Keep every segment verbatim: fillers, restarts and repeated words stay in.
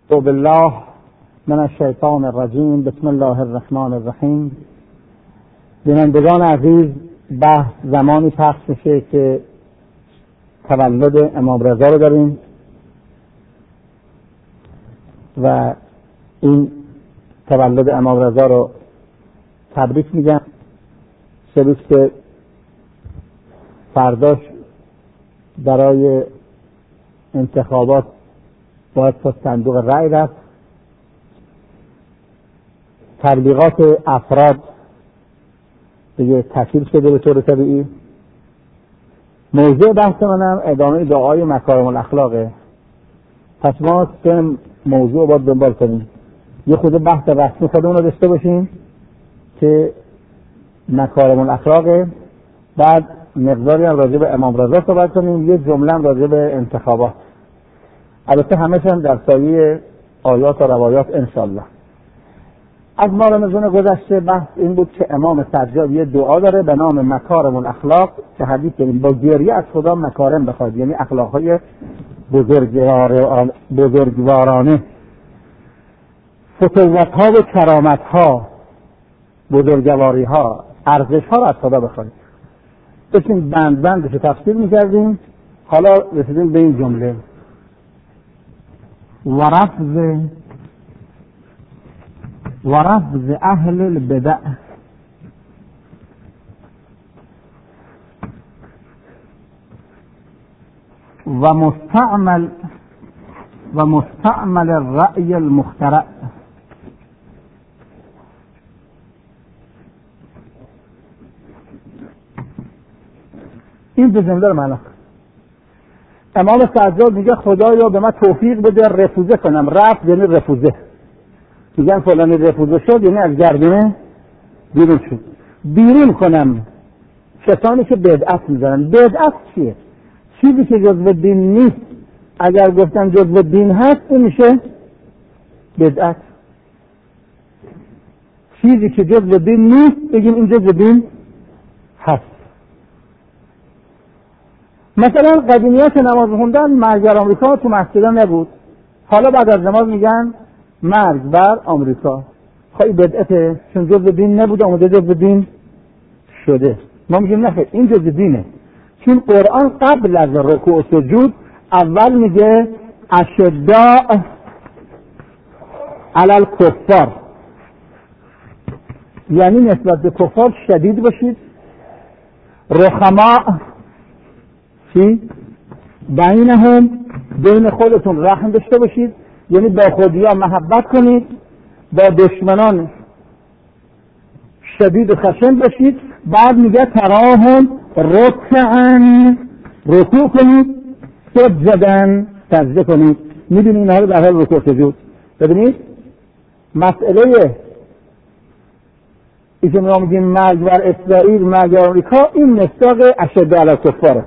بالله من الشیطان الرجیم. بسم الله الرحمن الرحیم. بینندگان عزیز، بحث زمانی پخش میشه که تولد امام رضا رو داریم و این تولد امام رضا رو تبریک میگم. سه روز که فرداش برای انتخابات باید تا صندوق رأی رفت. تبلیغات افراد دیگه تشکیل شده به طور طبیعی. موضوع بحث منم ادامه دعای مکارم الاخلاقه. پس ما سه موضوع باید دنبال کنیم. یه خود بحث رسمی خودمون رو داشته باشیم که مکارم الاخلاقه، بعد مقداری هم راجع به امام رضا صحبت کنیم، یه جمله هم راجع به انتخابات، البته همه هم در سایه آیات و روایات انشالله. از ما رمضان گذشته بحث این بود که امام سجاد یه دعا داره به نام مکارم الاخلاق که حدیث داریم با گریه از خدا مکارم بخواد، یعنی اخلاقهای بزرگوارانه، فتوت‌ها و کرامت‌ها، بزرگواری‌ها، ارزش‌ها رو از خدا بخواید. داشتیم بند بندش رو تفسیر می‌کردیم، حالا رسیدیم به این جمله: ورفض ورفض اهل البدع و مستعمل و مستعمل الرأی المخترع. این دو جمله رو معنی امام سجاد میگه خدایا به من توفیق بده رفوزه کنم. رفت یعنی رفوزه، میگن فلانی رفوزه شد یعنی از گردنه بیرون شد. بیرون کنم کسانی که بدعت میزنن. بدعت چیه؟ چیزی که جزو دین نیست. اگر گفتن جزو دین هست این میشه بدعت. چیزی که جزو دین نیست بگیم این جزو دین هست. مثلا قدیمیات نماز خوندن مرگ بر آمریکا تو مسجدا نبود، حالا بعد از نماز میگن مرگ بر آمریکا. خواهی بدعته چون جزء دین نبود اومده جزء دین شده. ما میگیم نه این جزء دینه، چون قرآن قبل از رکوع و سجود اول میگه اشداء علی الکفار، یعنی نسبت به کفار شدید باشید. رحماء چی؟ بینهم، بین خودتون رحم داشته باشید، یعنی با خودیا محبت کنید، با دشمنان شدید و خشن باشید. بعد میگه تراهم رکعا، رکوع کنید، سجدن، سجده کنید. میدونید اینها رو در حال رکوع سجود. ببینید مسئله ای که ما میگیم مرگ بر اسرائیل، مرگ بر آمریکا، این مصداق اشد علی الکفاره.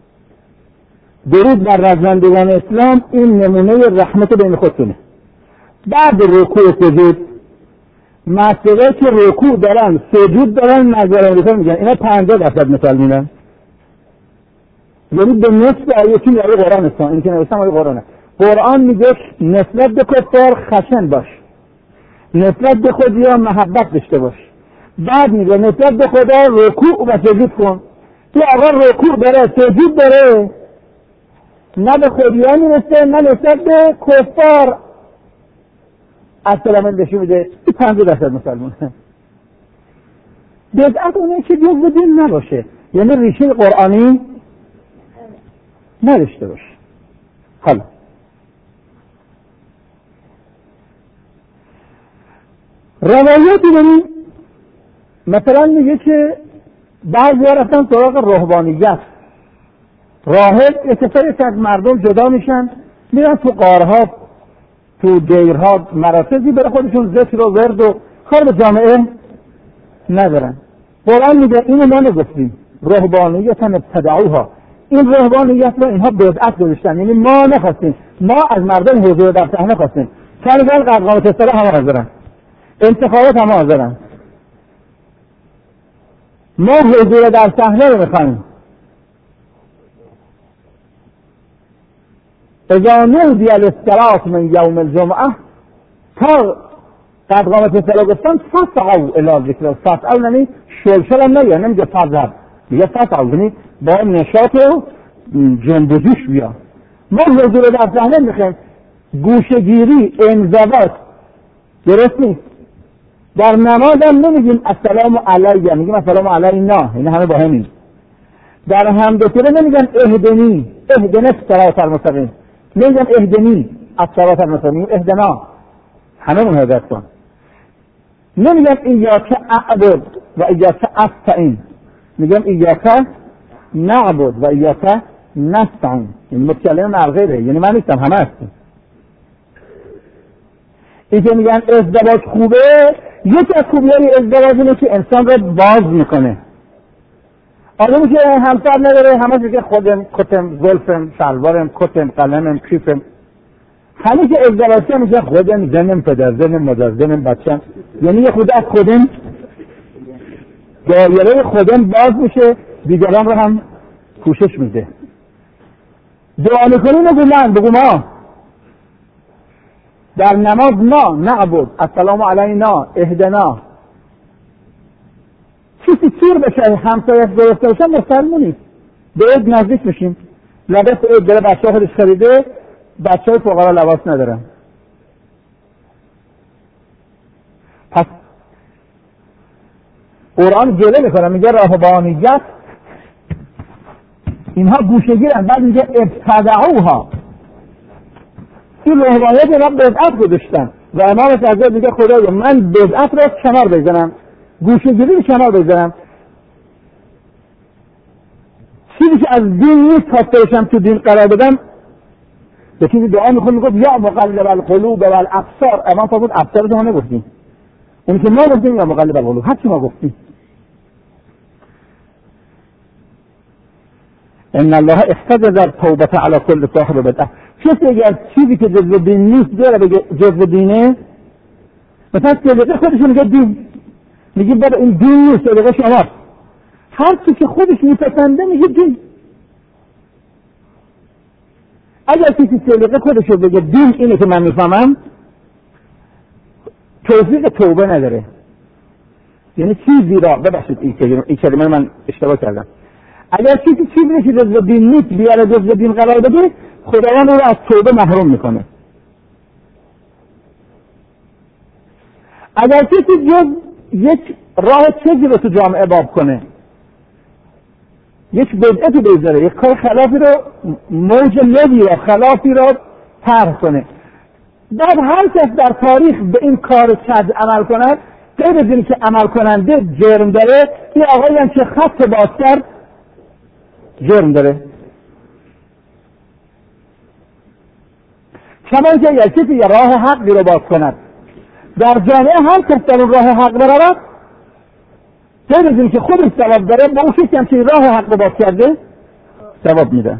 درود بر رزمندگان اسلام این نمونه رحمت بین خودتونه. بعد رکوع سجود، مسئله که رکوع دارن سجود دارن مرگ بر آمریکا میگن اینا پنجاه درصد مثال میدن، یعنی به نصف آیاتی میاره قرآن استان. این که نوشتم آیه قرآنه. قرآن میگه نسبت به کفار خشن باش، نسبت به خودیا محبت داشته باش. بعد میگه نسبت به خدا رکوع و سجود کن. تو اول رکوع داره سجود داره، نه به خودیا میرسه نه نسبت به کفار السلام نشون میده. این پنجاه درصد مسلمونه. بدعت اونه که جزء دین نباشه، یعنی ریشه قرآنی نداشته باشه. حالا روایاتی داریم، مثلا میگه که بعضی ها رفتن سراغ رهبانیت. راهب یه کسایی که از مردم جدا میشن، میرن تو غارها تو دیرها مراکزی برای خودشون ذکر و ورد و کار به جامعه ندارن. قرآن میگه اینو ما نگفتیم، رهبانیت هم ابتدعوها، این رهبانیت رو اینها بدعت گذاشتن، یعنی ما نخواستیم، ما از مردم حضور در صحنه خواستیم. کنگل قرقام تستره همه حاضرن، انتخابات همه حاضرن، ما حضور در صحنه رو میخوایم. اذا نودی للصلاة من یوم الجمعه تا قد قامت الصلاة گفتن فسعوا الی ذکر الله. فسعوا یعنی شلشل هم نگه، نمیگه فضل، میگه فسعوا یعنی با نشاط و جنب و جوش بیا. ما حضور در صحنه میخوایم گوشگیری انضباط درست نیست. در نماز هم نمیگیم السلام علیه، میگیم السلام علینا، این همه با همین. در حمد و ثنا نمیگن اهدنی اهدنا الصراط المستقیم، نمیگن اهدنی الصراط المستقیم، اهدنا همه اون هدایت کن. نمیگن ایاک اعبد و ایاک استعین، میگم ایاک نعبد و ایاک نستعین. این متکلم مع غیره، یعنی من نیستم، همه هستیم. این که میگن ازدواج خوبه، یکی از خوبیای ازدواج اینه که انسان رو باز میکنه. آدمی که همسر نداره همه میگه خودم کتم زلفم شلوارم کتم قلمم کیفم، همه که ازدواج کنه میگه خودم زنم پدر زنم مادر زنم بچم، یعنی یه خود از خودم دایره خودم باز میشه، دیگران رو هم پوشش میده. دعا میکنی نگو من، بگو ما. در نماز ما نعبد السلام علینا اهدنا. کسی سیر بشه همسایت گرفته باشه مسلمونی به عید نزدیک میشیم. لباس عید داره بچه ها خودش خریده، بچه های فقرا لباس ندارن. پس قرآن جلوه میکنه میگه راهبانیت اینها گوشه‌گیرن، بعد میگه ابتدعوها، این راهبانیت را بدعت گذاشتن و امام صادق میگه خدایا من بدعت را کنار بزنم، گوشه‌گیری رو کنار بزنم، چیزی که از دین نیست خواستشم تو دین قرار بدم. به چیزی دعا میخون میگفت یا مقلب القلوب و الابصار، امام فرمود ابصار رو نگفتیم، اون که ما گفتیم یا مقلب القلوب، هر چی ما گفتیم. ان الله احتجز التوبه علی كل صاحب بدعه. کسی اگر چیزی که جزو دین نیست بیاره بگه جزو دینه، مثلا سلیقه خودش میگه دین، میگه بابا این دین نیست، سلیقه شماست. هر چی که خودش میپسنده میگه دین. اگر کسی سلیقه خودش رو بگه دین اینه که من میفهمم، توفیق توبه نداره. یعنی چیزی را ببخشید این کلمه من اشتباه کردم، اگر کسی چیزی که جزو دین نیست بیاره جزو دین قرار بده، خداوند او را از توبه محروم میکنه. اگر کسی جز یک راه چیزی رو تو جامعه باب کنه، یک بدعتی بذاره، یک کار خلافی رو موج لبی رو خلافی رو طرح کنه، بعد هر کس در تاریخ به این کار چد عمل کند، غیر از این که عمل کننده جرم داره، این آقایی هم که خط باز کرد جرم داره. چون که یک کسی یه راه حقی رو باز کند در جامعه، هر کس در اون راه حق برود، غیر از این که خودش ثواب داره، با اون کسی هم که راه حق رو باز کرده ثواب میده.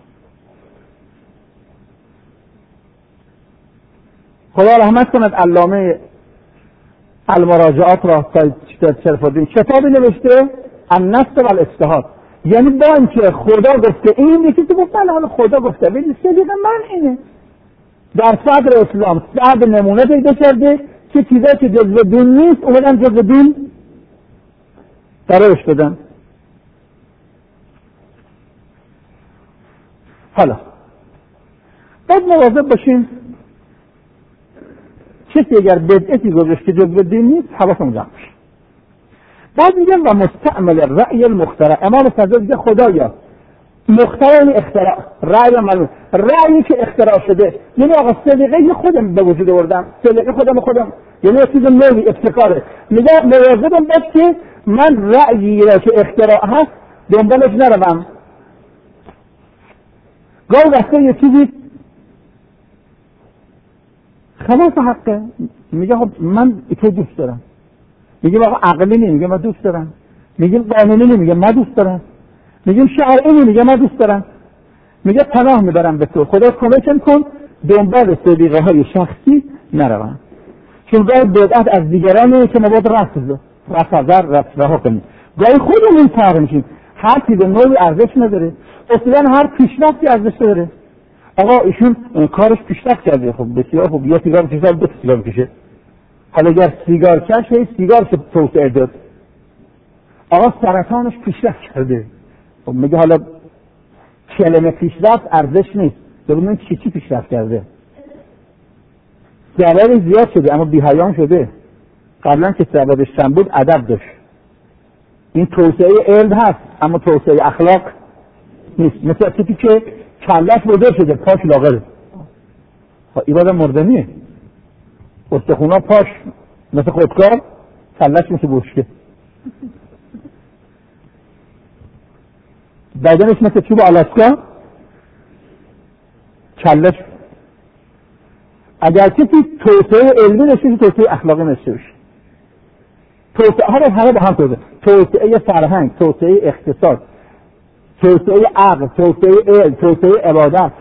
خدا رحمت کند علامه المراجعات را سید شرف الدین کتابی نوشته النص و الاجتهاد، یعنی با اینکه خدا گفته این، یکی تو گفت حالا خدا گفته ببین سلیقه من اینه، در صدر اسلام صد نمونه پیدا کرده که چیزایی که جزو دین نیست اومدن جزو دین قرارش بدن. حالا باید مواظب باشیم کسی اگر بدعتی گذاشت که جزو دین نیست حواسمون جمع بشه. بعد میگن و مستعمل رأی المخترع، امام صادق میگه خدایا مخترع یعنی اختراع، رأی معلوم، رأیی که اختراع شده، یعنی آقا سلیقه خودم به وجود آوردم، سلیقه خودم خودم، یعنی چیز نوعی ابتکاره. میگه مواظبم باش که من رأیی را که اختراع هست دنبالش نروم. گاهی وقتا یه چیزی خلاص حقه، میگه خب من تو دوست دارم، میگه آقا عقلی نی، میگه من دوست دارم، میگه قانونی نی، میگه من دوست دارم، میگه شرعی نی، میگه من دوست دارم، میگه پناه میبرم به تو، خدا کمکم کن دنبال سلیقه های شخصی نروم، چون گاهی بدعت از دیگرانه که ما باید رفض رفضر رفضرها کنیم، گاهی خودمون تغییر میشیم. هر چیز نوعی ارزش نداره، اصلا هر پیشرفتی ارزش داره. آقا ایشون کارش پیشرفت کرده، خب بسیار خوب، یا سیگار کشید دو سیگار بکشه. حالا اگر سیگار کش هی سیگار که توسعه داد. آقا سرطانش پیشرفت کرده، خب میگه حالا کلمه پیشرفت ارزش نیست، ببینید چی چی پیشرفت کرده. ضرر زیاد شده اما بی‌حیان شده. قبلا که سببش کم بود ادب داشت. این توسعه علم هست اما توسعه اخلاق نیست. مثل کسی که کلش بزرگ شده پاش لاغره، این آدم مردنیه. استخونا پاش مثل خودکار، کلش مثل بشکه. بدنش مثل چوب آلاسکا، کلش. اگر کسی توسعه علمی داشته توسعه اخلاقی نشته باشه. توسعه ها رو همه با هم توسعه، توسعه فرهنگ، توسعه اقتصاد، توسعه عقل، توسعه علم، توسعه عبادت.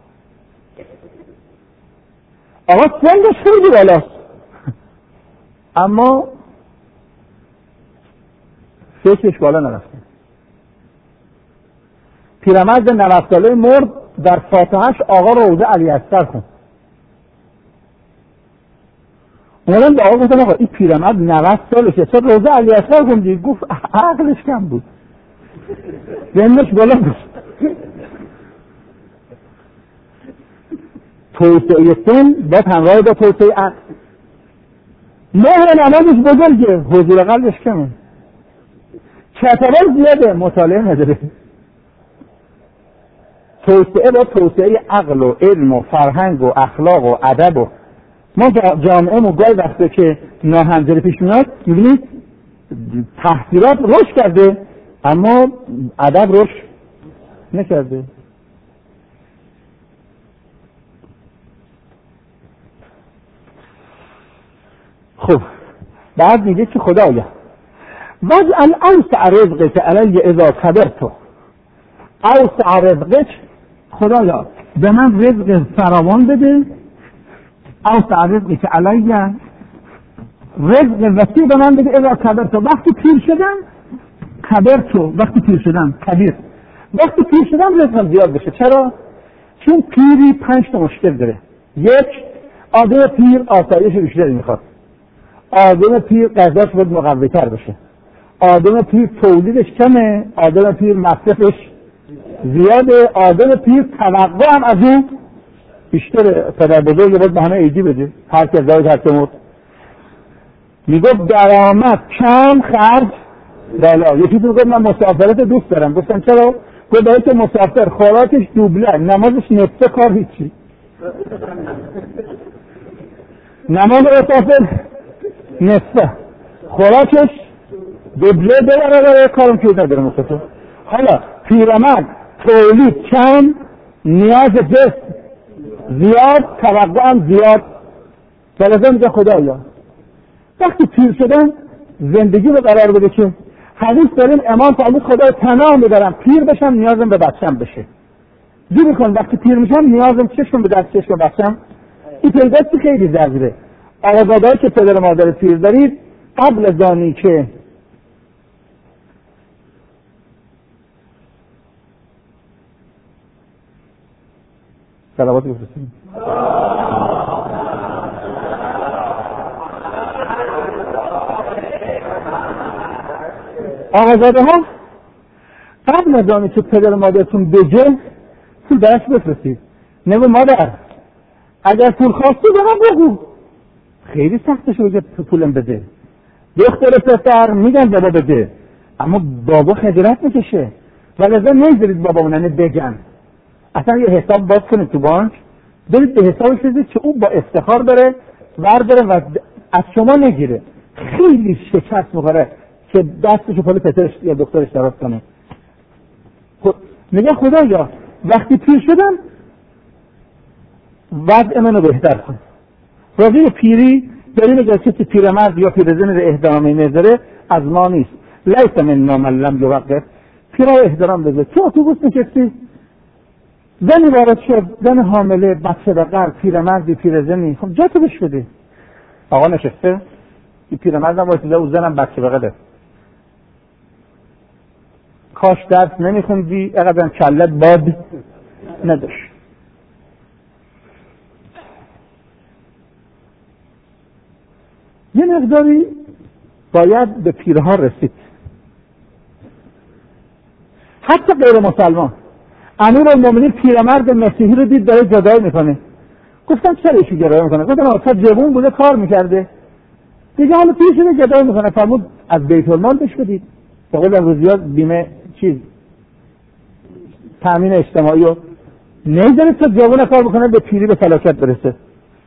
آقا سنش خیلی بالاست اما فکرش بالا نرفته. پیرمرد نود ساله مرد، در فاتحهش آقا روضه علی اکبر کن. اومدن به آقا گفتن آقا این پیرمرد نود سالشه چرا روضه علی اکبر کن دیگه؟ گفت عقلش کم بود، ذهنش بالا بود. توسعه سن باید همراه با توسعه عقل. مهر نمازش بزرگه، حضور قلبش کمه. کتبان زیاده، مطالعه نداره. توسعه با توسعه عقل و علم و فرهنگ و اخلاق و ادب و ما جامعه مگای وقتی که ناهنجاری پیش میاد میبینید تحصیلات رشد کرده اما ادب رشد نکرده. خب بعد میگه که خدایا وجعل اوسع رزقک علی اذا کبرت، اوسع رزقک، خدایا به من رزق فراوان بده، اوسع رزقک علی، رزق وسیع به من بده اذا کبرت، وقتی پیر شدم، کبرت وقتی پیر شدم، کبیر وقتی پیر شدم رزقم زیاد بشه. چرا؟ چون پیری پنج تا مشکل داره. یک، آدم پیر آسایش بیشتری میخواد، آدم پیر غذاش باید مقوی‌تر بشه، آدم پیر تولیدش کمه، آدم پیر مصرفش زیاده، آدم پیر توقع هم از اون بیشتره. پدر بزرگ باید به همه ایدی بده، هر که ازدواج هر که مرد. میگفت درآمد کم خرج بالا. یکی تو گفت من مسافرت دوست دارم، گفتم چرا؟ گفت برای که مسافر خوراکش دوبله، نمازش نصفه، کار هیچی. نماز مسافر نصفه، خوراکش دوبله، ببره برای کارم که نداره مسافر. حالا پیرمرد تولید کم، نیاز جسم زیاد، توقع هم زیاد. بلازه میگه خدایا وقتی پیر شدن زندگی رو قرار بده که حدیث داریم امام فرمود خدای پناه میبرم پیر بشم نیازم به بچم بشه. دیگه کن وقتی پیر میشم نیازم چشم به دست چشم بچم. این پیداستی خیلی ضروره. آقازادهایی که پدر مادر پیر دارید قبل از آنی که صلوات بفرستیم آقازاده ها قبل از آنی که پدر مادرتون بجه پول درش بفرستید. نگو مادر اگر پول خواستی به من بگو، خیلی سختش رو پولم بده. دختر پسر میگن بابا بده اما بابا خجالت میکشه و لذا نمیذارید بابا اوننه بگن. اصلا یه حساب باز کنید تو بانک، برید به حسابش بزید که او با افتخار داره ورداره و از شما نگیره. خیلی شکست میخوره که دستشو پالی پسرش یا دخترش دراز کنه. خب میگه خدایا وقتی پیر شدم وضع منو بهتر کن. راضی پیری داریم اگر کسی پیرمرد یا پیرزن رو احترامی نذاره از ما نیست. لیس منا من لم یوقر. پیرا احترام بذار. تو اتوبوس نشستی زنی وارد شد، زن حامله، بچه بغل، پیرمردی، پیرزنی، خب جا تو بش بده. آقا نشسته این پیرمرد هم واسه او زنم بچه بغله. کاش درس نمیخوندی، اقدر کلت باد نداشت. یه مقداری باید به پیرها رسید، حتی غیر مسلمان. امیرالمومنین پیرمرد مسیحی رو دید داره جدایی میکنه، گفتن چرا ایشو جدایی میکنه؟ گفتن تا جوون بوده کار میکرده دیگه، حالا پیر شده جدایی میکنه. فرمود از بیت المال بهش بدید، به قول امروزی‌ها بیمه چیز تامین اجتماعی رو نمیذاره تا جوون کار بکنه به پیری به فلاکت برسه.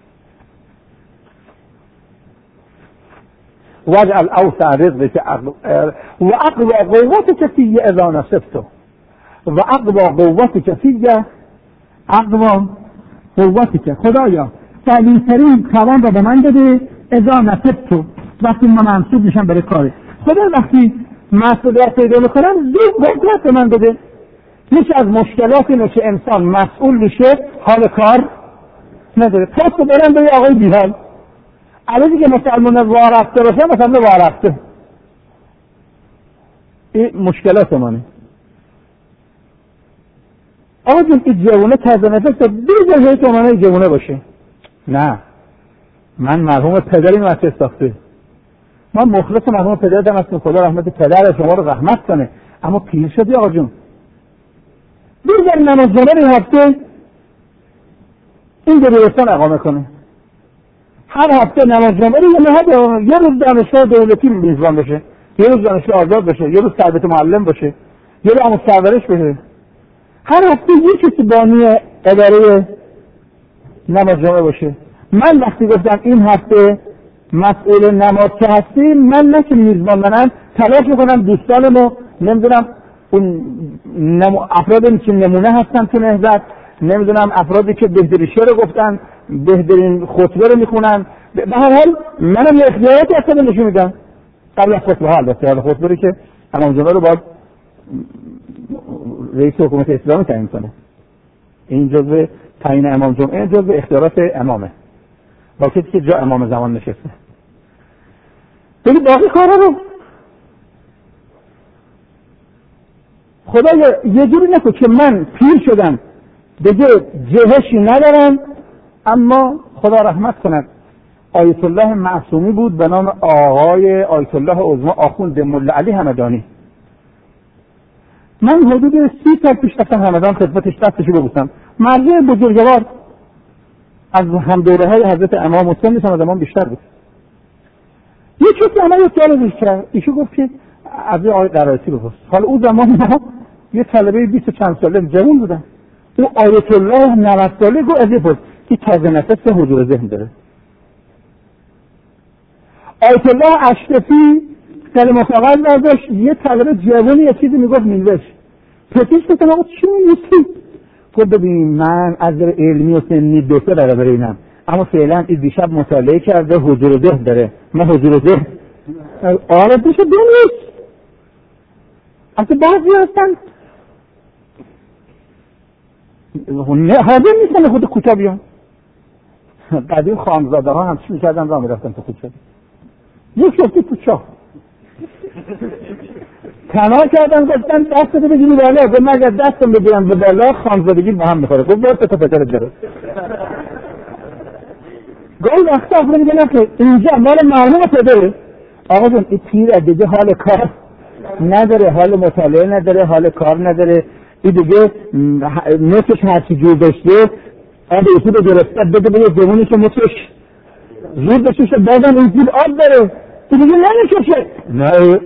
واجعل اوسع رزقك و اقوى قوتك في اذا نصبت و اقوى قوتك في اقوى قوتك. خدایا قوی‌ترین توان را به من بده اذا نصبت، وقتی من منصوب میشم برای کار. خدا وقتی مسئولیت پیدا میکنم زود قدرت به من بده. یکی از مشکلات اینه که انسان مسئول میشه حال کار نداره. پس برم به آقای بیحال علی دیگه مسلمان وارفته باشه مثلا وارفته، این مشکلات منه. آقا جون این جوونه تازه نفسه بیزه هیچ امانه جوونه باشه. نه، من مرحوم پدری مسیح ساخته، من مخلص مرحوم پدرم هستم، خدا رحمت پدر شما رو رحمت کنه، اما پیر شدی آقا جون. بیزه نماز جمعه هفته این دبیرستان اقامه کنه، هر هفته نماز جمعه رو یه روز دانشگاه دولتی میزبان بشه، یه روز دانشگاه آزاد بشه، یه روز تربیت معلم بشه، یه روز آموزش پرورش بشه، هر هفته یه کسی بانی اداره نماز جمعه باشه. من وقتی گفتم این هفته مسئول نماز که هستی، من نه که میزبان منم تلاش میکنم دوستانمو نمیدونم اون نمو... افرادی که نمونه هستن تو نهضت، نمیدونم افرادی که بهترین شعر گفتن، بهترین خطبه رو میخونن، به هر حال منم یه اختیاراتی اصلا نشون میدم قبل از خطبه ها. البته حالا خطبه رو که امام جمعه رو باید رئیس حکومت اسلامی تعیین کنه، این جزء تعیین امام جمعه جزء اختیارات امامه، با کسی که جا امام زمان نشسته. ولی باقی کارا رو خدا یه جوری نکن که من پیر شدم دیگه جهشی ندارم. اما خدا رحمت کند آیت الله معصومی بود به نام آقای آیت الله عظمی آخوند ملا علی همدانی. من حدود سی سال پیش رفتم همدان خدمتش دستشو ببوسم، مرجع بزرگوار از هم دوره های حضرت امام حسین نیستم، از امام بیشتر بود. یه کسی همه یه سوال ازش کرد، ایشو گفت که از آقای قرائتی بپرس. حالا او زمان ما یه طلبه بیست و چند ساله جوان بودن، او آیت الله نود ساله گفت از یه پرس که تازه نفس حضور ذهن داره. آیت الله اشرفی کلمه فقط برداشت، یه طلبه جوانی یه چیزی میگفت میلوش پتیش بکنم آقا چی میگوستی؟ گفت ببین من از در علمی و سنی دو سه برابر اینم، اما فعلا این دیشب مطالعه کرده حضور ذهن داره. من حضور ذهن آره دیشه دو نیست. اصلا بعضی هستن حاضر نیستن خود کوچه بیان. قدیم خانزاده ها همچی میکردن را میرفتن تو کوچه، یک شفتی تو چاه تنها کردن گفتن دست تو بگیری بالا، گفت من اگر دستم بگیرم به بالا خانزادگی به هم میخوره. گفت باید تا پترت داره. گفت وقت آفره میگه نخیر اینجا مال مرموم پدره. آقا جون این پیر دیگه حال کار نداره، حال مطالعه نداره، حال کار نداره، این دیگه نفسش هرچی جور داشته آب ایسی به گرفته بده به یه جوانی که نفسش زود بشوشه بازم این زیر آب داره این دیگه نمیکشه. نه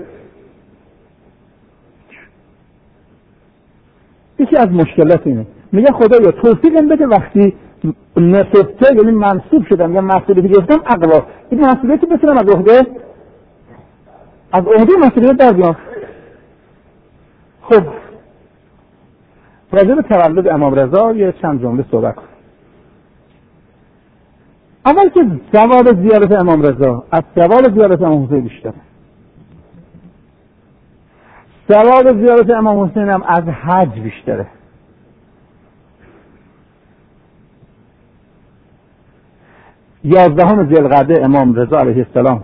یکی از مشکلات اینه. میگه خدایا توفیق این بده وقتی نفسته یعنی منصوب شدم یا مسئولیتی گرفتم اقلا این مسئولیتی بتونم از عهده از عهده مسئولیت در بیام. خب راجع به تولد امام رضا یه چند جمله صحبت کنم. اول که ثواب زیارت امام رضا از ثواب زیارت امام حسین بیشتره. ثواب زیارت امام حسین هم از حج بیشتره. یازدهم ذوالقعده امام رضا علیه السلام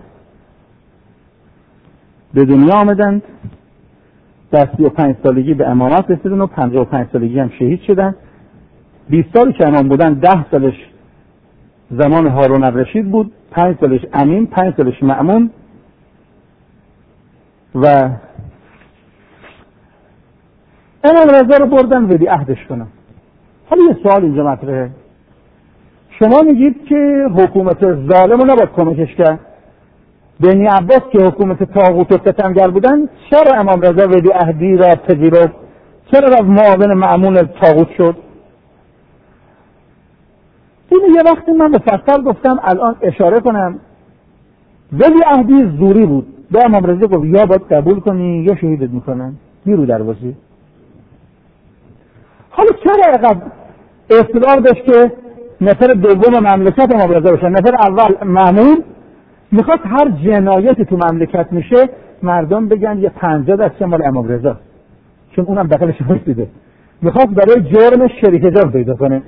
به دنیا آمدند، در سی و پنج سالگی به امامت رسیدن و پنجاه و پنج سالگی هم شهید شدن. بیست سالی که امام بودن ده سالش زمان هارون الرشید بود، پنج سالش امین، پنج سالش مأمون. و امام رضا رو بردن ولیعهدش کنن. حالا یه سوال اینجا مطرحه، شما میگید که حکومت ظالم رو نباید کمکش کرد، بنی عباس که حکومت طاغوت و ستمگر بودن چرا امام رضا ولیعهدی را پذیرفت؟ چرا را معاون مأمون طاغوت شد؟ این یه وقتی من مفصل گفتم، الان اشاره کنم. ولیعهدی زوری بود، به امام رضا گفت یا باید قبول کنی یا شهیدت میکنن، بیرو دروازه. حالا چرا اینقدر اصرار داشت که نفر دوم مملکت امام رضا بشه؟ نفر اول مأمون میخواد هر جنایتی تو مملکت میشه مردم بگن یه پنجاه دسته مال امام رضا، چون اونم داخلش وایسیده، میخواد برای جرم شریک جرم پیدا کنه.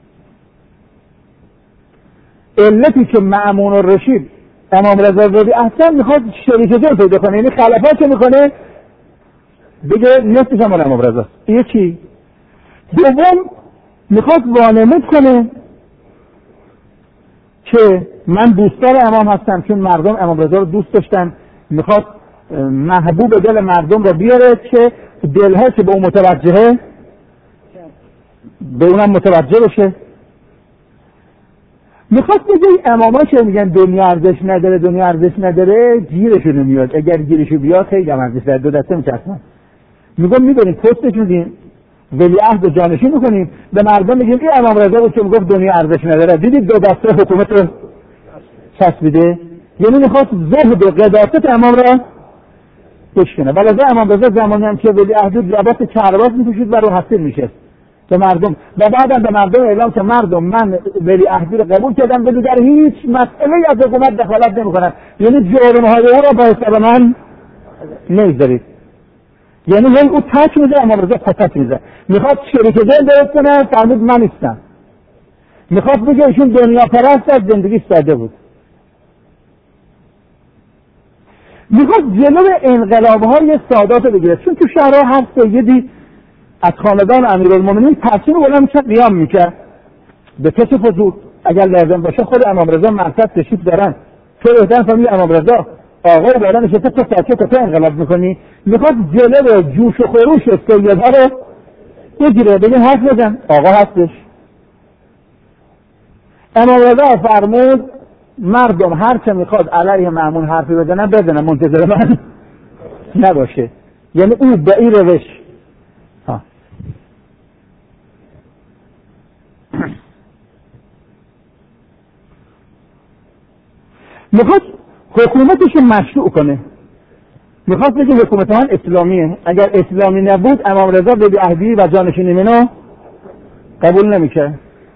علتی که مأمون و رشید امام رضا زادی احسن میخواد شریک جرم پیدا کنه، یعنی خلافت که میکنه بگه نصفش مال امام رضا. یکی دوم میخواد وانمود کنه که من دوستدار امام هستم، چون مردم امام رضا رو دوست داشتن، میخواد محبوب دل مردم رو بیاره که دلها که به اون متوجهه به اونم متوجه بشه. میخواد بگه اماما که میگن دنیا ارزش نداره دنیا ارزش نداره گیرشون نمیاد، اگر گیرشون بیاد خیلی هم ارزش داره، دو دسته میچسبن. میگم میبریم پستش میدیم ولیعهد و جانشین میکنیم، به مردم میگیم این امام رضا بود که میگفت دنیا ارزش نداره، دیدید دو دسته حکومت رو چسبیده، یعنی میخواد زهد و قداست امام را بشکنه. ولی امام رضا زمانی هم که ولیعهد لباس کرباس میپوشید و رو حسیر میشه به مردم، و بعدم به مردم اعلام که مردم من ولیعهدی رو قبول کردم ولی در هیچ مسئله از حکومت دخالت نمیکنم، یعنی جرم‌های او را با حساب من نمیذارید. یعنی هی او تک میزه، امام رضا پتک میزه، میخواد شریک دل درست کنه، فرمود من نیستم، میخواد بگه ایشون دنیا پرست از زندگی ساده بود، میخواد جلو انقلاب‌های سادات بگیره، چون تو شهرها هر سیدی از خاندان امیرالمومنین پرچم بلند میشه قیام میکرد به کش فضول، اگر لازم باشه خود امام رضا مرکز تشریف دارن، تو بهتر فهمی امام رضا آقا بالا نشسته تو ساکت تو انقلاب میکنی، میخواد جلو جوش و خروش سیدها رو بگیره، بگه حرف بزن، آقا هستش. امام رضا فرمود مردم هر چه میخواد علیه مأمون حرفی بزنن بزنن، منتظر من نباشه. یعنی او به این روش میخواد حکومتش مشروع کنه، میخواد بگه حکومت من اسلامیه، اگر اسلامی نبود امام رضا ولیعهدی و جانشینی منو قبول نمیشه.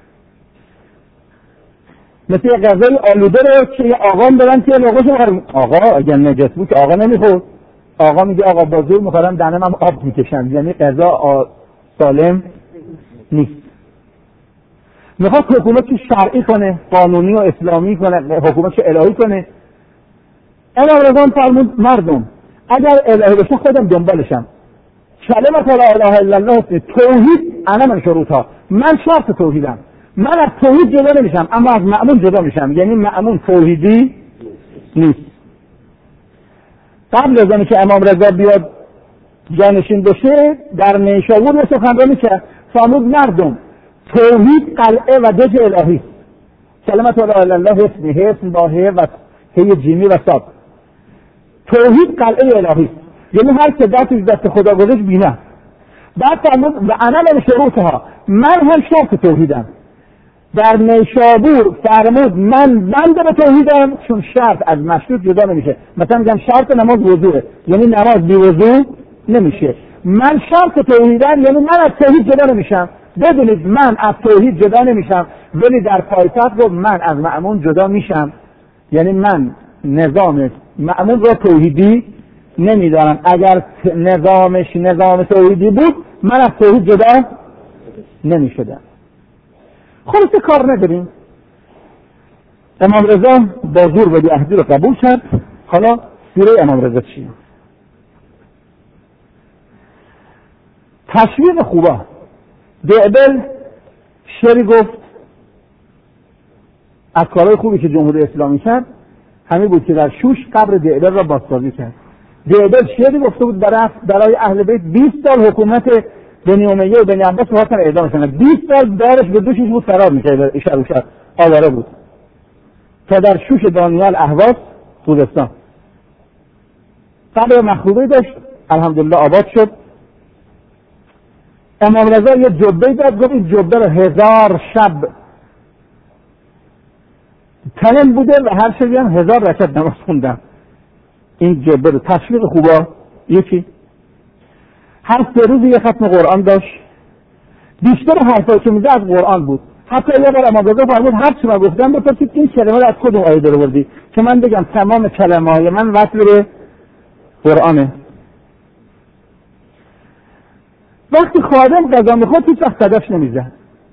مثل یه غزل آلوده رو که یه آقا دارن که لغوش آقا اگر نجس بود آقا نمیخورد، آقا میگه آقا با زور میخورم دهنم هم آب میکشم، یعنی غذا سالم نیست. میخواد حکومت شرعی کنه، قانونی و اسلامی کنه، حکومت الهی کنه. امام رضا فرمود مردم اگر الهی بشه خودم دنبالشم، کلمه لا اله الا الله توحید انا من شروطها، من شرط توحیدم، من از توحید جدا نمیشم اما از مأمون جدا میشم، یعنی مأمون توحیدی نیست. قبل از اینکه امام رضا بیاد جانشین بشه در نیشابور سخنرانی کرد، فرمود مردم توحید قلعه و دژ الهی، کلمه لا اله الا الله اسمی حسن با هی و هی جیمی و صاد، توحید قلعه الهی، یعنی هر که دستش دست خدا گذاشت بینه. بعد فرمود و انا من شروطها، من هم شرط توحیدم. در نیشابور فرمود من بنده به توحیدم، چون شرط از مشروط جدا نمیشه. مثلا میگم شرط نماز وضوئه، یعنی نماز بی وضو نمیشه، من شرط توحیدم یعنی من از توحید جدا نمیشم. بدونید من از توحید جدا نمیشم، ولی در پایتخت رو من از مأمون جدا میشم، یعنی من نظام مأمون رو توحیدی نمیدارم، اگر نظامش نظام توحیدی بود من از توحید جدا نمیشدم. خلاصه کار نداریم. امام رضا با زور ولیعهدی رو قبول کرد. حالا سیره امام رضا چیه؟ تشویق خوبه. دعبل شعری گفت از کارهای خوبی که جمهوری اسلامی کرد همین بود که در شوش قبر دعبل را بازسازی کرد. دعبل شعری گفته بود برای برای اهل بیت بیست سال حکومت بنی امیه و بنی عباس رو خواستن اعدام کنن. بیست سال دارش به دوشش بود فرار می‌کرد، شر و شر آواره بود تا در شوش دانیال اهواز خوزستان قبر مخروبه داشت. الحمدلله آباد شد. امام رضا یه جبه داد، گفت این جبه رو هزار شب تنم بوده و هر شبی هم هزار رکعت نماز خوندم. این جبه رو تشویق خوبا یکی هر سه روز یه ختم قرآن داشت. بیشتر حرفایی که میزد از قرآن بود. حتی یه بار امام رضا فرمود هر چی من گفتم بپرسید این کلمه رو از کدوم آیه در آوردی که من بگم تمام کلمه های من وصل به قرآنه. وقتی خادم غذا میخورد هیچ وقت صداش نمیزد.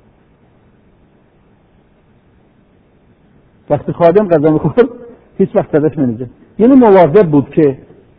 وقتی خادم غذا میخورد هیچ وقت صداش نمیزد. یعنی مواظب بود که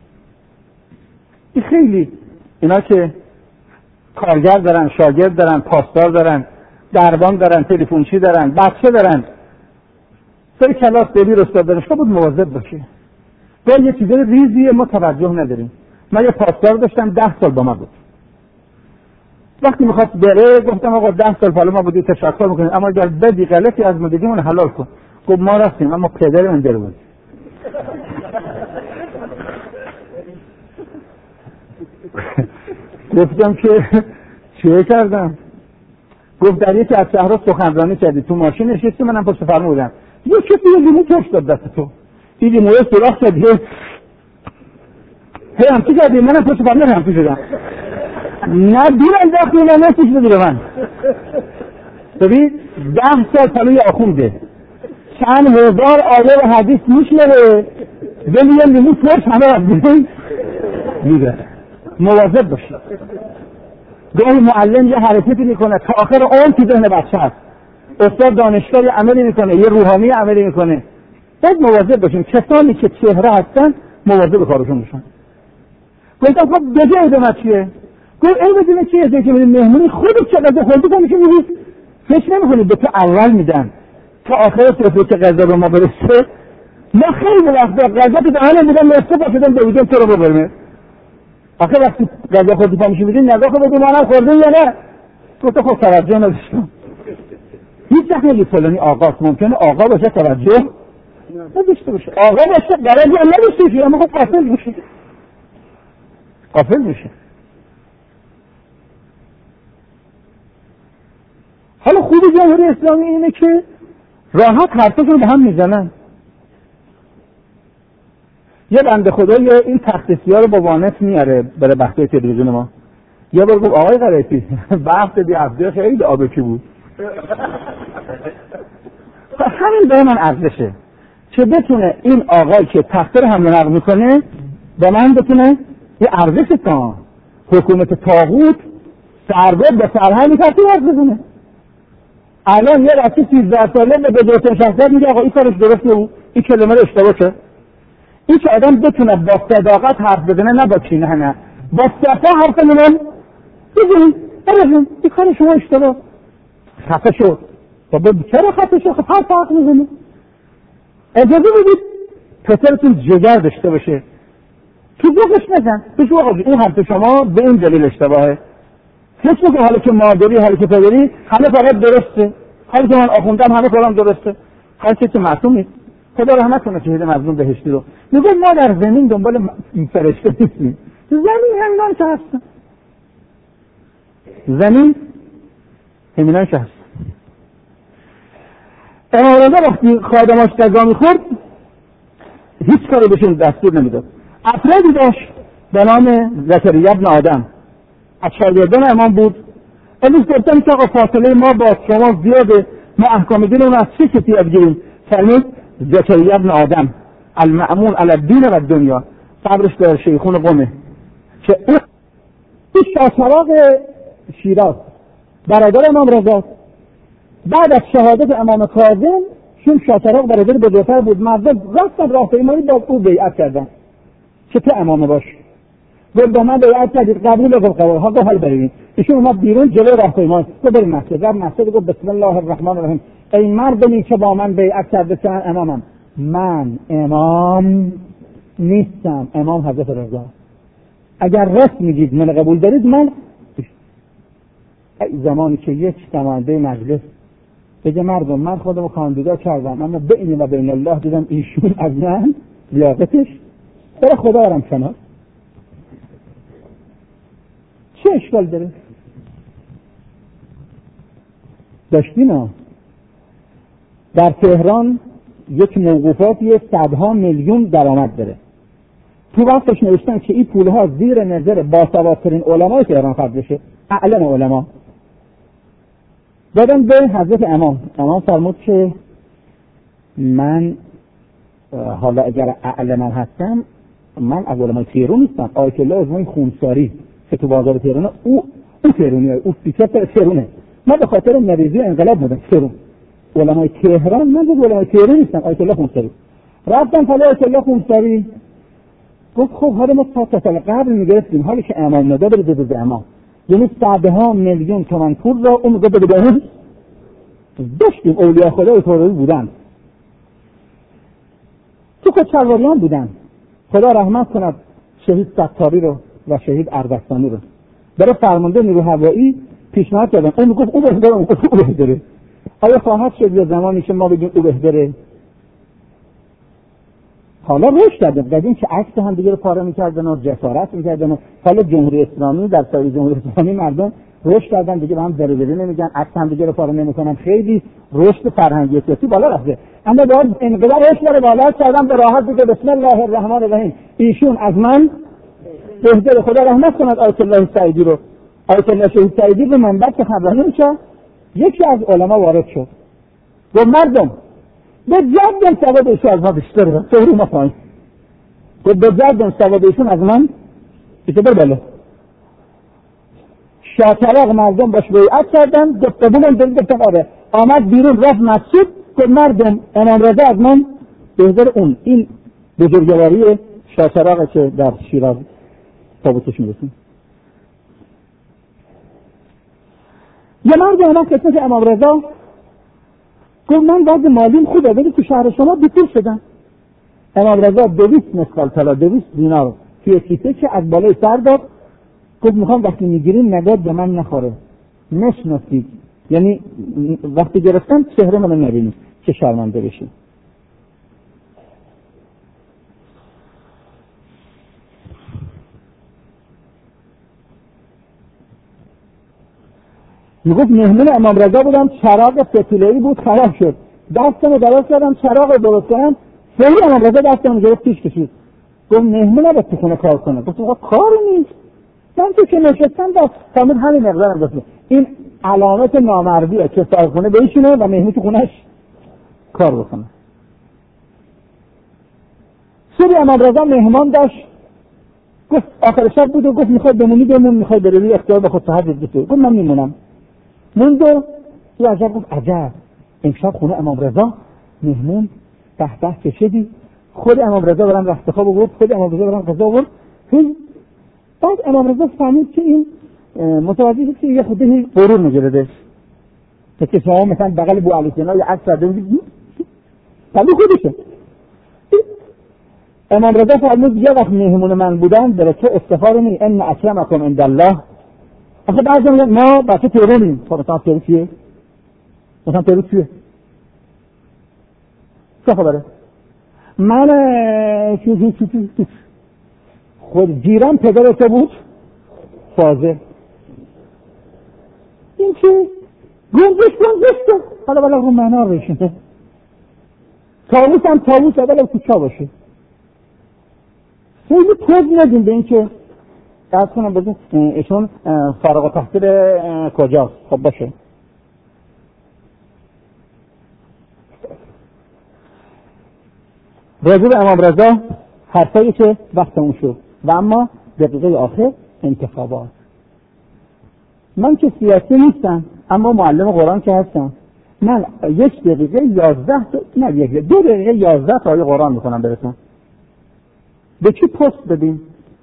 این خیلی اینا که کارگر دارن، شاگرد دارن، پاسدار دارن، دربان دارن، تلفنچی دارن، بچه دارن، سر کلاس دبیر استاد دانشگاه بود مواظب باشه. با یه چیزای ریزی ما توجه نداریم. من یه پاسدار داشتم ده سال با ما بود. وقتی میخواست بره گفتم آقا ده سال بالا ما بودی تشکر میکنیم اما اگر بدی غلطی از مدگیمون حلال کن. گفت ما رفتیم اما پدر من در بود. گفتم که چیه کردم؟ گفت در یکی از شهرها سخنرانی کردی تو ماشین نشستی منم پشت فرمون بودم یه کسی یه لیمو کش داد دست تو این لیموه سراخ کردی هی همچی کردی منم پشت فرمون همچی شدم نه دور انداختی نه نسیش بدی من. ببین ده سال پلوی آخونده چند هزار آیه و حدیث میشنوه ولی یه لیمو کش همه از بیرون میره. مواظب باشید. گاهی معلم یه حرکتی میکنه تا آخر اون تو ذهن بچه هست. استاد دانشگاه عملی میکنه یه روحانی عملی میکنه. باید مواظب باشیم. کسانی که چهره هستن مواظب کارشون باشن. گفتم خب دیگه ادامه چیه؟ گفت این بدونه چیه؟ که میگه مهمونی خودت چقدر خودت کنی که میگی فکر نمیکنی به تو اول میدن تا آخر صفحه که غذا به ما برسه. ما خیلی وقتا غذا تو دهن میدن نصف پاشدن دویدن تو رو ببرمه. آخه وقتی غذا خودی پا میشه میدین نگاه خود منم خورده یا نه؟ گفت خب توجه نداشتم. هیچ وقت نگید فلانی آقاست. ممکنه آقا باشه توجه نداشته باشه. آقا باشه درجه هم نداشته باشه اما خب قافل میشه. قافل میشه. حالا خوبی جمهوری اسلامی اینه که راحت حرفاشون به هم میزنن. یه بنده خدایی این تختسیار رو با وانت میاره برای بحثای تلویزیون ما. یه بار گفت آقای قرائتی بحث دی هفته خیلی آبکی بود. همین به من ارزشه که بتونه این آقای که تخته رو حمل و نقل میکنه با من بتونه یه ارزش تا حکومت طاغوت سرباز به فرهنگ کسی حرف بزنه. الان یه بچه سیزده ساله به بزرگترین شخصیت میگه آقا این کارش درست نبود این کلمه رو اشتباه کرد. این که آدم بتونه با صداقت حرف بزنه نه با کینه نه با صفا حرف من بزنید بزنید این کار شما اشتباه خفه شد. بابا چرا خفه شد؟ خب حرف حق میزنه. اجازه بدید پسرتون جگر داشته باشه تو بگش نزن بشو آقا این حرف شما به این دلیل اشتباهه. فکر میکنه حالا که مادری حالا که پدری همه فقط درسته حالا که من آخوندم همه کارم درسته هر کسی معصوم نیست. خدا رحمت کنه شهید مظلوم بهشتی رو میگه ما در زمین دنبال فرشته نیستیم. زمین همینان که هستن زمین همینان که هستن. امام رضا وقتی خادماش غذا میخورد هیچ کاری بهشون دستور نمیداد. افرادی داشت به نام زکریا ابن آدم از شاگردان امام بود. امروز گفتن که آقا فاصله ما با شما زیاده ما احکام دین اون از چه کسی یاد گیریم؟ فرمود زکریا ابن آدم المأمون علی الدین و دنیا قبرش در شیخون قمه که اون شاچراغ شیراز برادر امام رضا بعد از شهادت امام کاظم چون شاچراغ برادر بزرگتر بود مردم رفتن راهپیمایی با او بیعت کردن که تو امامه باش. گفت با من بیعت کردید قبول گفت قبول ها گفت حال بریم. ایشون اومد بیرون جلوی راهپیما گفت بریم مسجد. رفت مسجد گفت بسم الله الرحمن الرحیم ای مردمی که با من بیعت کردید امامم، من امام نیستم، امام حضرت رضا. اگر راست میگید من قبول دارید من ای زمانی که یک نماینده مجلس بگه مردم من خودمو کاندیدا کردم اما بین و بین الله دیدم ایشون از من لیاقتش برای خدا دارم کنار، چه اشکال داره؟ داشتیم ها در تهران یک موقوفاتی صدها میلیون درآمد داره، تو وقتش نوشتن که این پولها زیر نظر باسوادترین علمای تهران خرج بشه، اعلم علما. دادم به حضرت امام. امام فرمود که من حالا اگر اعلمم هستم من از علمای تهران نیستم، آیت الله ازمون خونساری که تو بازار تهران او او تهرونی های او سیکت تهرونه، من به خاطر نویزی انقلاب بودم تهران، علمای تهران من به علمای تهران نیستم، آیت الله خونساری. رفتم پلی آیت الله خونساری گفت خب حالا ما تا سال قبل میگرفتیم، حالی که امام ندا بده بده امام، یعنی صدها میلیون تومان پول را اون میگه بده به اون داشتیم. اولیاء خدا تهرانی بودن، تو کچلواریان بودن، خدا رحمت کند شهید ستاری رو و شهید اردستانی رو برای فرمانده نیرو هوایی پیشنهاد کردن، اون میگفت او بهتره، اون میگفت او بهتره. آیا خواهد شد یا زمانی که ما بگیم او بهتره؟ حالا رشد کردن، قدیم که عکس هم دیگه رو پاره میکردن و جسارت میکردن و حالا جمهوری اسلامی در سایه جمهوری اسلامی مردم رشد کردن دیگه، با هم دره دره نمیگن، عکس هم دیگه رو پاره نمیکنن، خیلی رشد فرهنگی سیاسی بالا رفته. اما باید انقدر رشد رو بالا کردن به راحت دیگه بسم الله الرحمن الرحیم ایشون از من بهتر، خدا رحمت کند آیت الله سعیدی رو. آیت الله شهید سعیدی به منبر که خبرنی میشه یکی از علما وارد شد گفت مردم به جدن ثواب ایشون از ما بیشتره، تو ما پایین. گفت به جدن ثواب ایشون از من بیشتر بله. شاطرق مردم باش بیعت کردن، گفت قبولم دل گفتم آره. آمد بیرون رفت مسجد گفت مردم امام رضا از من بهتر. اون این بزرگواری شاطرق که در شیراز تابوتش میرسیم. یه مرد اومد قسمت امام رضا گفت من وضع مالیم خوبه ولی تو شهر شما بیپول شدن. امام رضا دویست مسقال طلا، دویست دینار توی کیسه که از بالای سر داد، گفت میخوام وقتی میگیریم نگات به من نخوره، نشناسید، یعنی وقتی گرفتم چهره منو نبینید که شرمنده بشید. میگفت مهمون امام رضا بودم، چراغ فتیله‌ای بود خراب شد، دستمو درست کردم چراغ درست کردم، فوری امام رضا دستمو گرفت پیش کشید. گفت مهمون نباید تو خونه کار کنه. گفت آقا کاری نیست، من تو که نشستم دست فهمید همین مقدارم دست. این علامت نامردیه که صاحب خونه بشینه و مهمون تو خونهش کار بکنه. صبح امام رضا مهمان داشت، گفت آخر شب بود و گفت میخواد بمونی بمون، میخواد بروی اختیار به خود تهجد بشه. گفت من میمونم. موند و یه عجب گفت عجب امشب خونه امام رضا مهمون به به کشیدی، خود امام رضا برام رخت خواب آورد، خود امام رضا برام غذا آورد. بعد امام رضا فهمید که این متوجه شد که یه خودی غرور میگیره، که شما مثلا بغل بو علی سینا یه عکس زده بودید ولی خودشه. امام رضا فرمود یه وقت مهمون من بودن برای تو استفاده نی ان اکرمکم عند الله. آخه بعضی میگن ما بچه تهرانیم. خب مثلا تهران چیه؟ مثلا تهران چیه؟ چه خبره؟ من چیزی چیزی چیزی خود جیران پدر تو بود فاضل. این چه؟ گنجش گنجش حالا بلا رو معنا بشینه. تاووس هم تاووس اولا کوچا باشه. خیلی توض ندیم به این که دست کنم بزن ایشون فارغ التحصیل کجاست. خب باشه. راجع به امام رضا حرفایی که وقت اون شد و اما دقیقه آخر انتخابات. من که سیاسی نیستم اما معلم قرآن که هستم. من یک دقیقه یازده تا نه یک دو دقیقه یازده تا آیه قرآن میکنم براتون. به چی پست بدیم؟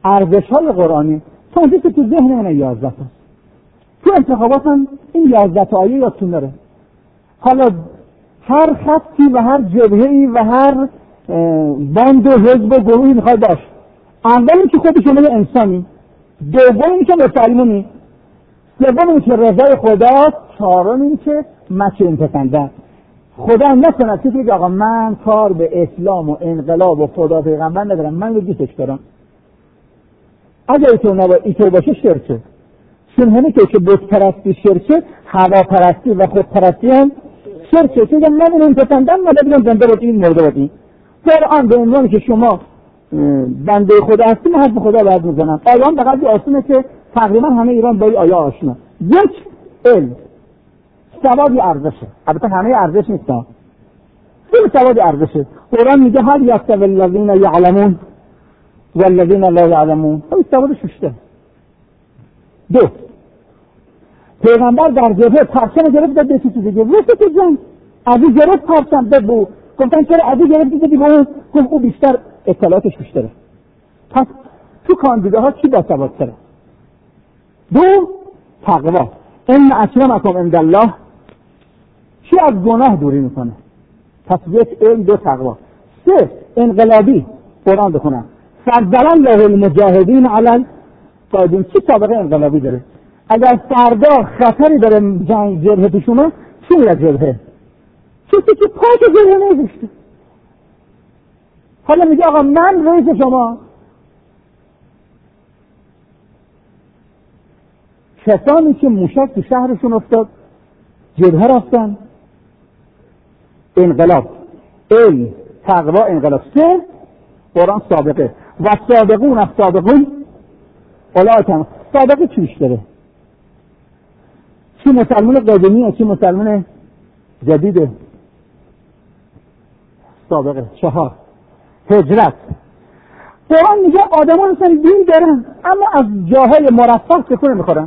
ارزش‌های قرآنی تا اونجا که تو ذهن من یازده تا تو انتخابات هم این یازده تا آیه یادتون داره. حالا هر خطی و هر جبهه‌ای و هر باند و حزب و گروهی میخواد باش. اولی که خود شما یه انسانی، دومی که مسلمونی، سومی که رضای خدا، چهارمی که مچین پسنده. خدا نکند که بگه آقا من کار به اسلام و انقلاب و خدا پیغمبر ندارم، من رو دوستش دارم. اگر ایتو نبا ایتو باشه شرکه. چون همه که که بت پرستی شرکه، هوا پرستی و خود پرستی هم شرکه. چون من این پسندم من بگم زنده باید این مرده باید این. قرآن به عنوانی که شما بنده خدا هستی من حرف خدا باید میزنم. آیان به قدری آسونه که تقریبا همه ایران با این آیه آشنا. یک علم سوادی ارزشه. البته همه ارزش نیستن. این سوادی ارزشه. قرآن میگه هل یستوی الذین یعلمون والذین لا یعلمون. این سواد ششته. دو پیغمبر در جبهه پرچم گرفت داد به چیزی دیگه. واسه تو جان ابو گرفت پرچم داد بو. گفتن چرا ابو گرفت دیگه بو؟ گفت او بیشتر اطلاعاتش بیشتره. پس تو کاندیداها کی با سوادتره؟ دو تقوا. ان اکرمکم عند الله. چی از گناه دوری میکنه؟ پس یک علم، دو تقوا. سه انقلابی. قرآن بخونم فضل الله المجاهدین علی القاعدین. چی سابقه انقلابی داره؟ اگر فردا خطری داره جنگ جبهه پیشونه چی میره جبهه؟ کسی که پاک جبهه نمیذاشته. حالا میگه آقا من رئیس شما. کسانی که موشک تو شهرشون افتاد جبهه رفتن. انقلاب، علم، تقوا، انقلاب. سه قرآن سابقه و سابقون از سابقون اولئک. سابقه چیش داره؟ چی مسلمان قدیمیه چی مسلمان جدیده؟ سابقه. چهار هجرت. قرآن میگه آدم ها مثلا دین دارن اما از جاهای مرفه تکون میخورن.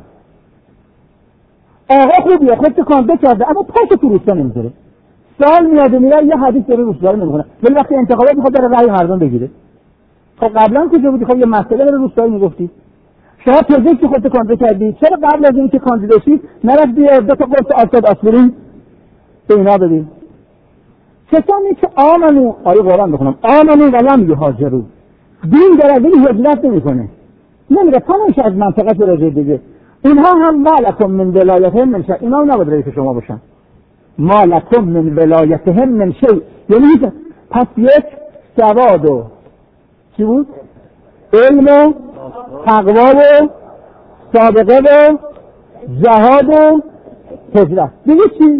آقا خوبیه خود تکانده کرده اما پاک تو روستا نمیذاره. سال میاده میره یه حدیث داره روستا رو نمیخونه. ولی وقتی انتخابات میخواد داره رأی مردم بگیره. خب قبلا کجا بودی؟ خب یه مسئله داره روستایی میگفتی. شما پزشک که خود تکانده کردی چرا قبل از اینکه کاندیدا شی نرفتی دو تا قرص آسد آسپرین به اینا بدی؟ کسانی که آمنو آیه قرآن بخونم آمنو ولم یهاجروا. دین داره ولی هجرت نمیکنه. نمیره پناهش از منطقه به رجوع دیگه. اینها هم مالکم من ولایتهم من شیء. اینا نباید رئیس شما باشن. مالکم من ولایتهم من شیء یعنی پس یک سواد و چی بود؟ علم و تقوا و سابقه و جهاد و هجرت. دیگه چی؟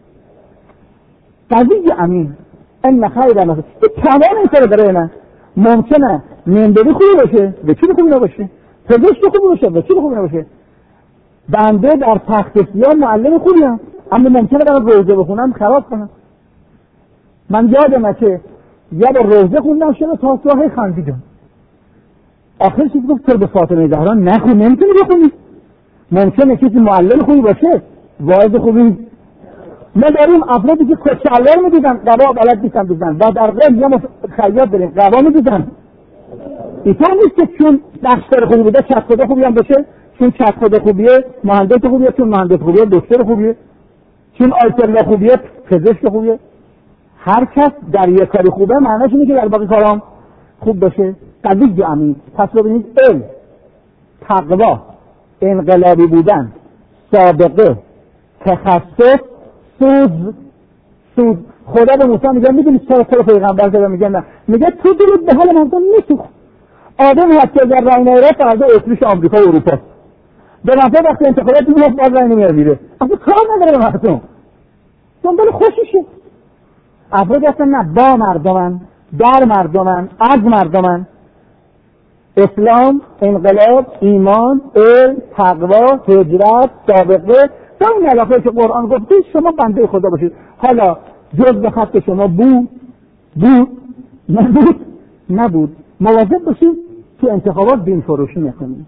قضیه امین ان خیر الناس. تمام این سر داره. نه ممکنه مندری خوبی باشه به چی خوبی نباشه، پزشک خوبی باشه به چی خوبی نباشه. بنده در تخت سیاه معلم خوبی هم اما ممکنه برای روزه بخونم خراب کنم. من یادمه که یه بار روزه خوندم شده تا ساحه خندیدم. آخر چیز گفت تو به فاطمه زهرا نخون نمیتونی بخونی. ممکنه کسی معلم خوبی باشه واعظ خوبی. ما داریم افرادی که کچلوار میدیدن قبا بلد نیستن بزن و در قبل یه خیاط داریم قبا میدیدن. اینطور نیست که چون دکتر خوبی بوده چک خدا خوبی هم باشه، چون چک خدا خوبیه مهندس خوبیه، چون مهندس خوبیه دکتر خوبیه، چون آیت خوبیه پزشک خوبیه. هر کس در یک کاری خوبه معنیش اینه که در باقی کارام خوب باشه. قضیه امین. پس ببینید علم، تقوا، انقلابی بودن، سابقه، تخصص، سود. سود. خدا به موسی میگه میدونی چرا تو پیغمبر زده؟ میگه نه. میگه تو درود به حال مردم میسوخ. آدم هست اگر رای نیاره فردا اتریش آمریکا و اروپا. به نظر وقتی انتخابات میاد باز رای نمیاره میره. اصلا کار نداره به مردم. دنبال خوشیشه. افراد هستن نه با مردمن، در مردمن، از مردمن. اسلام، انقلاب، ایمان، علم، تقوا، هجرت، سابقه، تا این علاقه که قرآن گفته شما بنده خدا باشید. حالا جز به خط شما بود بود نبود نبود. مواظب باشید تو انتخابات دین فروشی نکنید.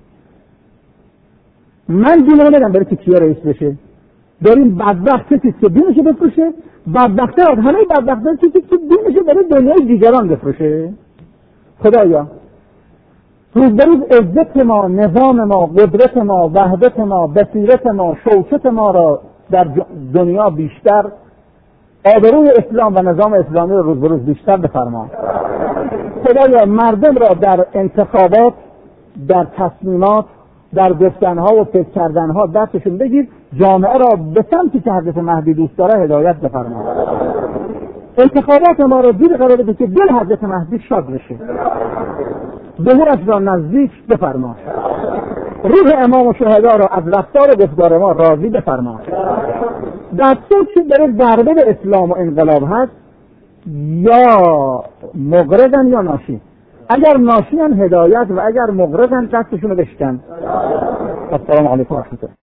من دین رو ندارم برای که کیا رئیس بشه. داریم بدبخت کسی که دینشو بفروشه، بدبخته از همه بدبخته کسی که دینشو برای دنیای دیگران بفروشه. خدایا روز به روز عزت ما، نظام ما، قدرت ما، وحدت ما، بصیرت ما، شوکت ما را در دنیا بیشتر، آبروی اسلام و نظام اسلامی را روز به روز بیشتر بفرما. خدایا مردم را در انتخابات، در تصمیمات، در گفتنها و فکر کردنها دستشون بگیر، جامعه را به سمتی که حضرت مهدی دوست داره هدایت بفرما. انتخابات ما را دیر قرار بده که دل حضرت مهدی شاد بشه، ظهورش را نزدیک بفرما. روح امام و شهدا را از رفتار و گفتار ما راضی بفرما. در صورت که در ضربه به اسلام و انقلاب هست، یا مغرضن یا ناشی. اگر ناشیان هدایت و اگر مغرضن دستشون رو بشکن. السلام علیکم و رحمت الله.